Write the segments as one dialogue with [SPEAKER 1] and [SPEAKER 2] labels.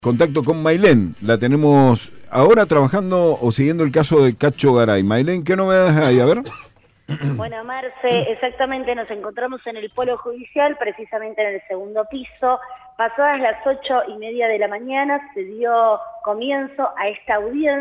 [SPEAKER 1] Contacto con Mailén, la tenemos ahora trabajando o siguiendo el caso de Cacho Garay. Mailén, ¿qué novedades hay? A ver.
[SPEAKER 2] Bueno, Marce, exactamente nos encontramos en el Polo Judicial, precisamente en el segundo piso. Pasadas las 8:30 de la mañana se dio comienzo a esta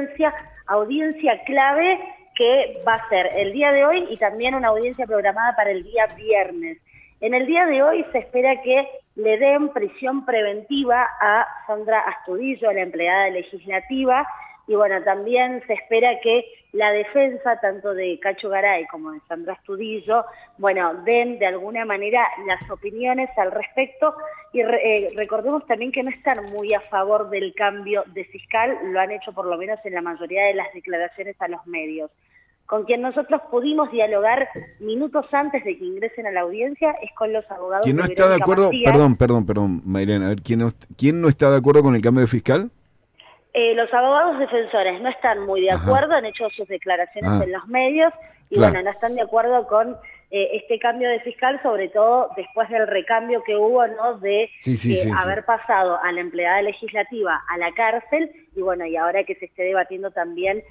[SPEAKER 2] audiencia clave que va a ser el día de hoy y también una audiencia programada para el día viernes. En el día de hoy se espera que le den prisión preventiva a Sandra Astudillo, la empleada legislativa, y bueno, también se espera que la defensa, tanto de Cacho Garay como de Sandra Astudillo, bueno, den de alguna manera las opiniones al respecto, y recordemos también que no están muy a favor del cambio de fiscal, lo han hecho por lo menos en la mayoría de las declaraciones a los medios. Con quien nosotros pudimos dialogar minutos antes de que ingresen a la audiencia es con los abogados
[SPEAKER 1] ¿Quién no
[SPEAKER 2] de
[SPEAKER 1] está de
[SPEAKER 2] Verónica
[SPEAKER 1] acuerdo?
[SPEAKER 2] Macías.
[SPEAKER 1] Perdón, Mailén, a ver, ¿quién no está de acuerdo con el cambio de fiscal?
[SPEAKER 2] Los abogados defensores no están muy de acuerdo, han hecho sus declaraciones en los medios y
[SPEAKER 1] claro.
[SPEAKER 2] bueno, no están de acuerdo con este cambio de fiscal, sobre todo después del recambio que hubo, ¿no? De haber pasado a la empleada legislativa a la cárcel y bueno, y ahora que se esté debatiendo también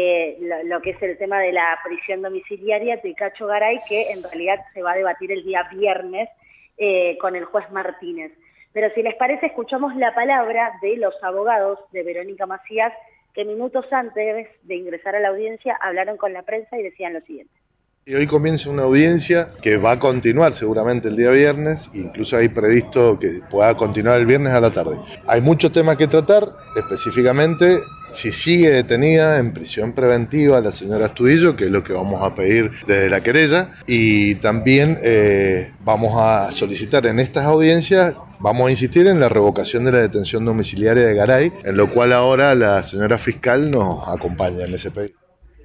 [SPEAKER 2] lo que es el tema de la prisión domiciliaria de Cacho Garay, que en realidad se va a debatir el día viernes con el juez Martínez. Pero si les parece, escuchamos la palabra de los abogados de Verónica Macías, que minutos antes de ingresar a la audiencia hablaron con la prensa y decían lo siguiente.
[SPEAKER 3] Y hoy comienza una audiencia que va a continuar seguramente el día viernes, incluso hay previsto que pueda continuar el viernes a la tarde. Hay muchos temas que tratar, específicamente si sigue detenida en prisión preventiva la señora Astudillo, que es lo que vamos a pedir desde la querella, y también vamos a solicitar en estas audiencias, vamos a insistir en la revocación de la detención domiciliaria de Garay, en lo cual ahora la señora fiscal nos acompaña en ese pedido.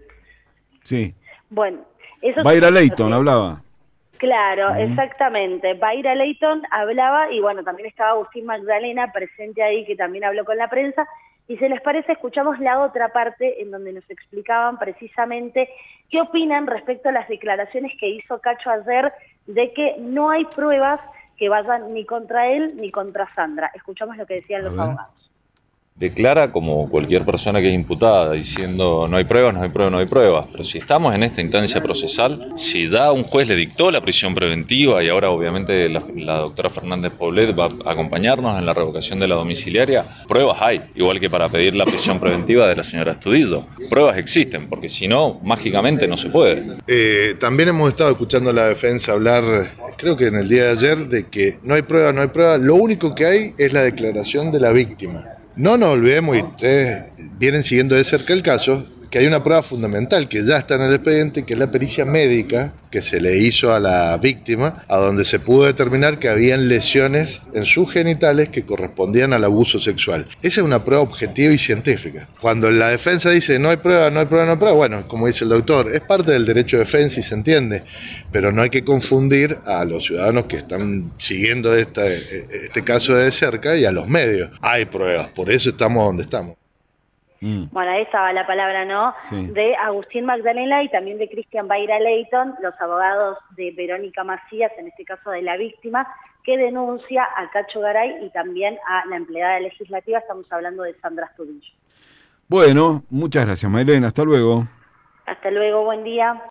[SPEAKER 1] Sí.
[SPEAKER 2] Bueno, eso
[SPEAKER 1] va a ir a Leyton, hablaba.
[SPEAKER 2] Claro, exactamente. Va a ir a Leyton, hablaba, y bueno, también estaba Agustín Magdalena presente ahí, que también habló con la prensa. Y si les parece, escuchamos la otra parte en donde nos explicaban precisamente qué opinan respecto a las declaraciones que hizo Cacho ayer de que no hay pruebas que vayan ni contra él ni contra Sandra. Escuchamos lo que decían los abogados.
[SPEAKER 4] Declara como cualquier persona que es imputada, diciendo no hay pruebas, no hay pruebas, no hay pruebas. Pero si estamos en esta instancia procesal, si ya un juez le dictó la prisión preventiva y ahora obviamente la doctora Fernández Poblet va a acompañarnos en la revocación de la domiciliaria, pruebas hay, igual que para pedir la prisión preventiva de la señora Astudillo. Pruebas existen, porque si no, mágicamente no se puede.
[SPEAKER 3] También hemos estado escuchando a la defensa hablar, creo que en el día de ayer, de que no hay pruebas, no hay pruebas. Lo único que hay es la declaración de la víctima. No nos olvidemos, y ustedes vienen siguiendo de cerca el caso, que hay una prueba fundamental que ya está en el expediente, que es la pericia médica que se le hizo a la víctima, a donde se pudo determinar que habían lesiones en sus genitales que correspondían al abuso sexual. Esa es una prueba objetiva y científica. Cuando la defensa dice no hay prueba, no hay prueba, no hay prueba, bueno, como dice el doctor, es parte del derecho de defensa y se entiende, pero no hay que confundir a los ciudadanos que están siguiendo este caso de cerca y a los medios. Hay pruebas, por eso estamos donde estamos.
[SPEAKER 2] Bueno, ahí estaba la palabra, ¿no? Sí. De Agustín Magdalena y también de Cristian Baira Leyton, los abogados de Verónica Macías, en este caso de la víctima, que denuncia a Cacho Garay y también a la empleada legislativa. Estamos hablando de Sandra Astudillo.
[SPEAKER 1] Bueno, muchas gracias, Mailén. Hasta luego.
[SPEAKER 2] Hasta luego, buen día.